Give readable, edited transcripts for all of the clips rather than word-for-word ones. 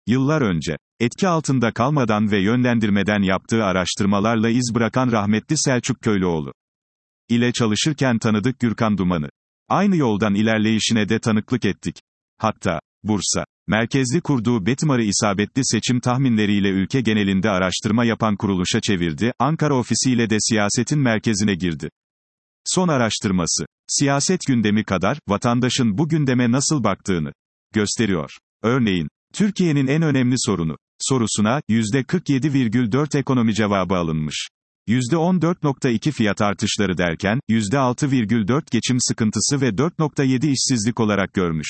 Yıllar önce, etki altında kalmadan ve yönlendirmeden yaptığı araştırmalarla iz bırakan rahmetli Selçuk Köylüoğlu ile çalışırken tanıdık Gürkan Duman'ı. Aynı yoldan ilerleyişine de tanıklık ettik. Hatta, Bursa merkezli kurduğu Betimar'ı isabetli seçim tahminleriyle ülke genelinde araştırma yapan kuruluşa çevirdi, Ankara ofisiyle de siyasetin merkezine girdi. Son araştırması, siyaset gündemi kadar, vatandaşın bu gündeme nasıl baktığını gösteriyor. Örneğin, Türkiye'nin en önemli sorunu sorusuna, %47,4 ekonomi cevabı alınmış. %14,2 fiyat artışları derken, %6,4 geçim sıkıntısı ve 4,7 işsizlik olarak görmüş.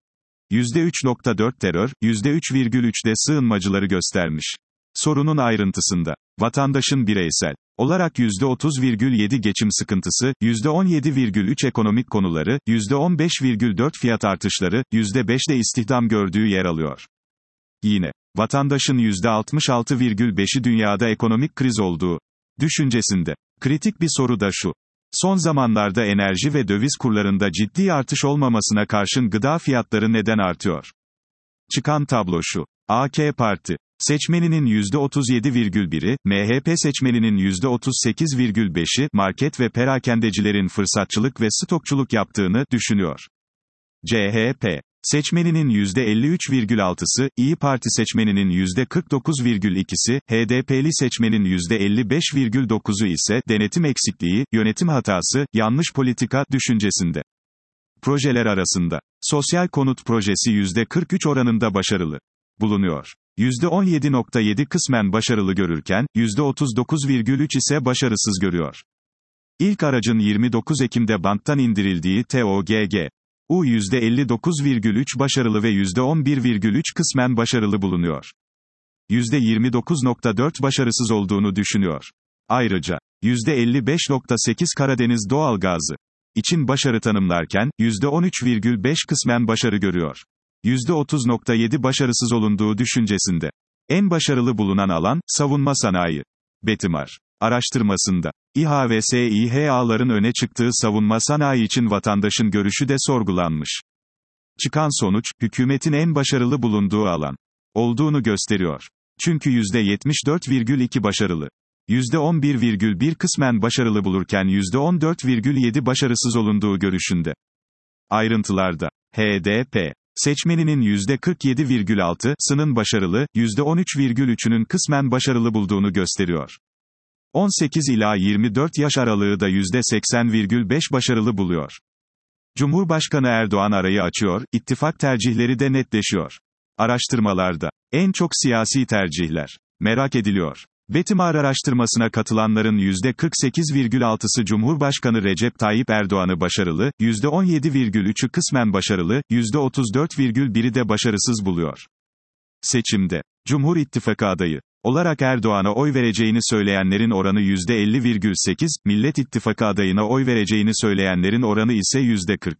%3,4 terör, %3,3 de sığınmacıları göstermiş. Sorunun ayrıntısında, vatandaşın bireysel olarak %30,7 geçim sıkıntısı, %17,3 ekonomik konuları, %15,4 fiyat artışları, %5 de istihdam gördüğü yer alıyor. Yine, vatandaşın %66,5'i dünyada ekonomik kriz olduğu düşüncesinde. Kritik bir soru da şu. Son zamanlarda enerji ve döviz kurlarında ciddi artış olmamasına karşın gıda fiyatları neden artıyor? Çıkan tablo şu. AK Parti seçmeninin %37,1'i, MHP seçmeninin %38,5'i, market ve perakendecilerin fırsatçılık ve stokçuluk yaptığını düşünüyor. CHP seçmeninin %53,6'sı, İyi Parti seçmeninin %49,2'si, HDP'li seçmenin %55,9'u ise, denetim eksikliği, yönetim hatası, yanlış politika, düşüncesinde. Projeler arasında, sosyal konut projesi %43 oranında başarılı bulunuyor. %17,7 kısmen başarılı görürken, %39,3 ise başarısız görüyor. İlk aracın 29 Ekim'de banttan indirildiği TOGG U %59,3 başarılı ve %11,3 kısmen başarılı bulunuyor. %29,4 başarısız olduğunu düşünüyor. Ayrıca, %55,8 Karadeniz doğalgazı için başarı tanımlarken, %13,5 kısmen başarı görüyor. %30,7 başarısız olunduğu düşüncesinde. En başarılı bulunan alan, savunma sanayi. Betimar araştırmasında, İHA ve SİHA'ların öne çıktığı savunma sanayi için vatandaşın görüşü de sorgulanmış. Çıkan sonuç, hükümetin en başarılı bulunduğu alan olduğunu gösteriyor. Çünkü %74,2 başarılı, %11,1 kısmen başarılı bulurken %14,7 başarısız olunduğu görüşünde. Ayrıntılarda, HDP seçmeninin %47,6'sının başarılı, %13,3'ünün kısmen başarılı bulduğunu gösteriyor. 18 ila 24 yaş aralığı da %80,5 başarılı buluyor. Cumhurbaşkanı Erdoğan arayı açıyor, ittifak tercihleri de netleşiyor. Araştırmalarda, en çok siyasi tercihler merak ediliyor. Betimar araştırmasına katılanların %48,6'sı Cumhurbaşkanı Recep Tayyip Erdoğan'ı başarılı, %17,3'ü kısmen başarılı, %34,1'i de başarısız buluyor. Seçimde, Cumhur İttifakı adayı olarak Erdoğan'a oy vereceğini söyleyenlerin oranı %50,8, Millet İttifakı adayına oy vereceğini söyleyenlerin oranı ise %40.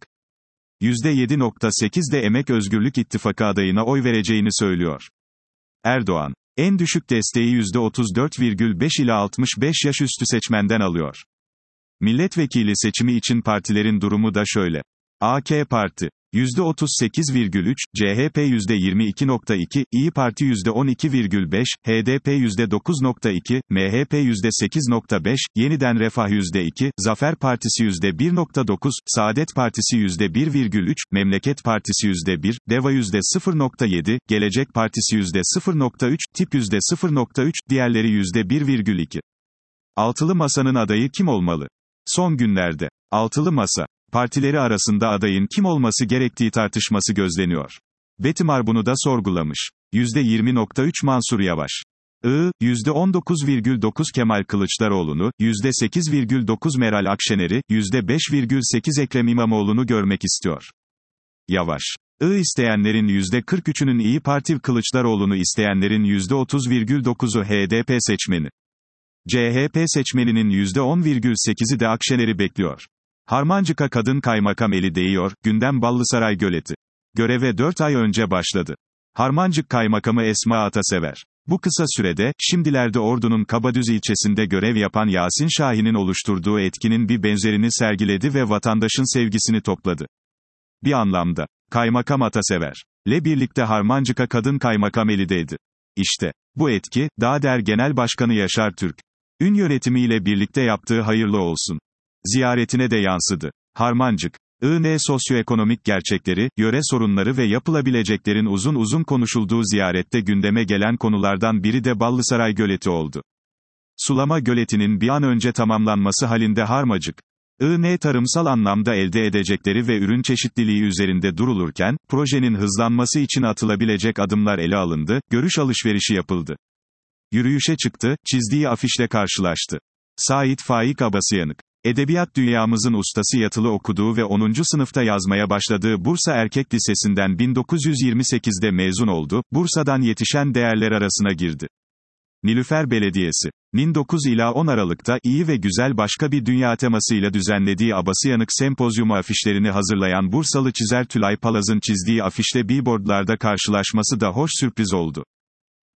%7,8 de Emek Özgürlük İttifakı adayına oy vereceğini söylüyor. Erdoğan, en düşük desteği %34,5 ila 65 yaş üstü seçmenden alıyor. Milletvekili seçimi için partilerin durumu da şöyle. AK Parti %38,3, CHP %22,2, İyi Parti %12,5, HDP %9,2, MHP %8,5, Yeniden Refah %2, Zafer Partisi %1,9, Saadet Partisi %1,3, Memleket Partisi %1, DEVA %0,7, Gelecek Partisi %0,3, TİP %0,3, diğerleri %1,2. Altılı Masa'nın adayı kim olmalı? Son günlerde, Altılı Masa partileri arasında adayın kim olması gerektiği tartışması gözleniyor. Betimar bunu da sorgulamış. %20,3 Mansur Yavaş. %19,9 Kemal Kılıçdaroğlu'nu, %8,9 Meral Akşener'i, %5,8 Ekrem İmamoğlu'nu görmek istiyor. Yavaş. İsteyenlerin %43'ünün İyi Parti, Kılıçdaroğlu'nu isteyenlerin %30,9'u HDP seçmeni. CHP seçmeninin %10,8'i de Akşener'i bekliyor. Harmancık'a kadın kaymakam eli değiyor, gündem Ballısaray Göleti. Göreve 4 ay önce başladı. Harmancık kaymakamı Esma Atasever. Bu kısa sürede, şimdilerde Ordu'nun Kabadüz ilçesinde görev yapan Yasin Şahin'in oluşturduğu etkinin bir benzerini sergiledi ve vatandaşın sevgisini topladı. Bir anlamda, kaymakam Atasever ile birlikte Harmancık'a kadın kaymakam elideydi. İşte, bu etki, Dağder Genel Başkanı Yaşar Türk Ün yönetimiyle birlikte yaptığı hayırlı olsun ziyaretine de yansıdı. Harmancık, sosyoekonomik gerçekleri, yöre sorunları ve yapılabileceklerin uzun uzun konuşulduğu ziyarette gündeme gelen konulardan biri de Ballısaray Göleti oldu. Sulama göletinin bir an önce tamamlanması halinde Harmacık, tarımsal anlamda elde edecekleri ve ürün çeşitliliği üzerinde durulurken, projenin hızlanması için atılabilecek adımlar ele alındı, görüş alışverişi yapıldı. Yürüyüşe çıktı, çizdiği afişle karşılaştı. Sait Faik Abasıyanık, edebiyat dünyamızın ustası, yatılı okuduğu ve 10. sınıfta yazmaya başladığı Bursa Erkek Lisesi'nden 1928'de mezun oldu, Bursa'dan yetişen değerler arasına girdi. Nilüfer Belediyesi'nin 9 ila 10 Aralık'ta iyi ve güzel başka bir dünya temasıyla düzenlediği Abasıyanık sempozyumu afişlerini hazırlayan Bursalı çizer Tülay Palaz'ın çizdiği afişle billboardlarda karşılaşması da hoş sürpriz oldu.